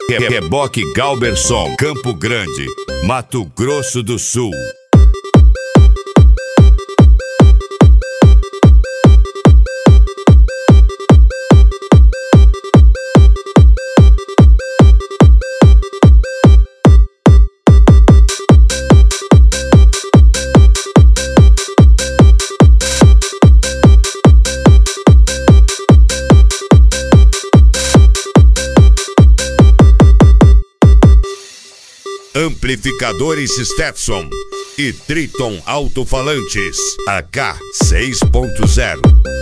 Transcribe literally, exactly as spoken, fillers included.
Reboque Galberson, Campo Grande, Mato Grosso do Sul. Amplificadores Stetson e Triton Alto-Falantes H seis ponto zero.